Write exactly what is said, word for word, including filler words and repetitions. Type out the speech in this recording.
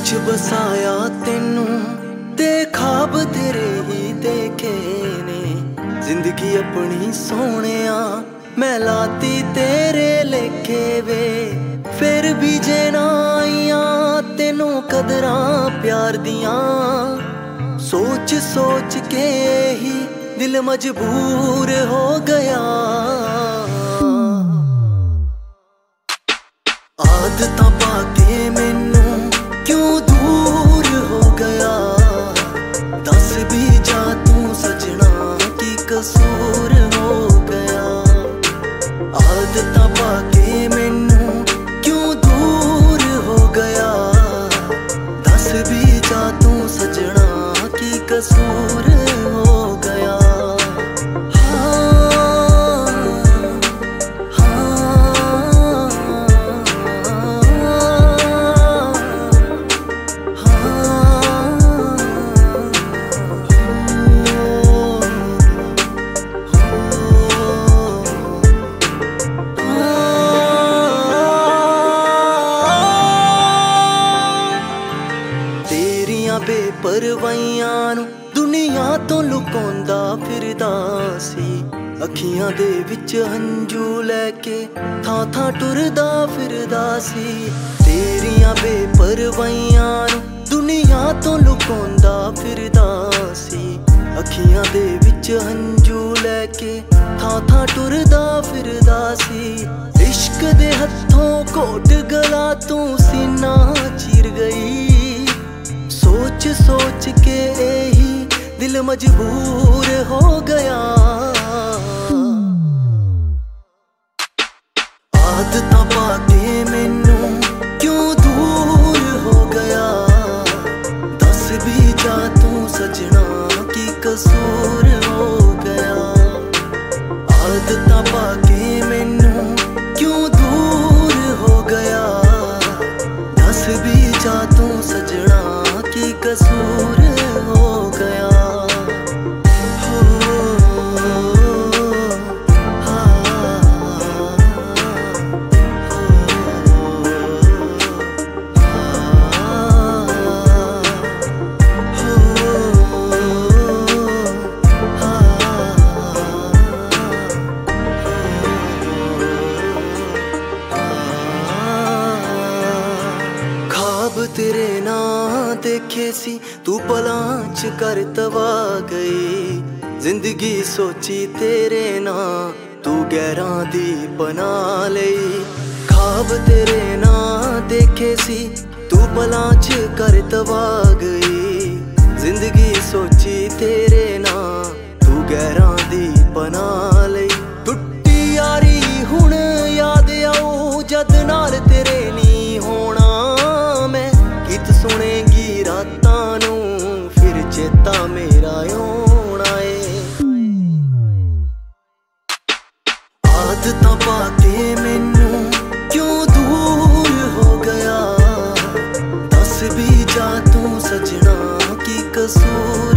च बसाया तेनू ते ख्वाब तेरे ही देखे ने। जिंदगी अपनी सोहणिया मैं लाती तेरे लेखे वे। फिर भी जे ना आईया तेनू कदरां प्यार दियां, सोच सोच के ही दिल मजबूर हो गया। आदतां पाके मैनू क्यों दूर हो गया, दस भी जा तू सजना की कसूर हो गया। आदतां पाके मैनू क्यों दूर हो गया, दस भी जा तू सजना की कसूर हो गया। बेपरवाइयां नू दुनिया तो लुकाउंदा फिरदा सी, अखियां दे विच हंजू लैके थां थां टुरदा फिरदा सी। तेरियां बेपरवाइयां नू दुनिया तो लुकाउंदा फिरदा सी, अखियां दे विच हंजू लैके थां थां टुरदा फिरदा सी। इश्क दे हत्थों कोट गला तू सीना चीर गई, सोच सोच के ही दिल मजबूर हो गया। आदतां पाके मैनू क्यों दूर हो गया, दस भी जा तू सजना की कसूर हो गया। आदतां पाके मैनू क्यों दूर हो गया, दस भी जा तू सजना की कसूर हो गया। तेरे ना देखे सी तू पलां च कर तवा गई, जिंदगी सोची तेरे ना तू गैरां दी बना लई। ख्वाब तेरे ना देखे सी तू पलां च कर तवा गई, जिंदगी सोची तेरे ना तू गैरां दी बना लई। टुट्टी यारी हुण याद आऊ जद नाल तेरे नी होना, सुनेगी रातां नू फिर चेता मेरा आउणा ए। आदतां पाके मैनू क्यों दूर हो गया, दस भी जा तू सजना की कसूर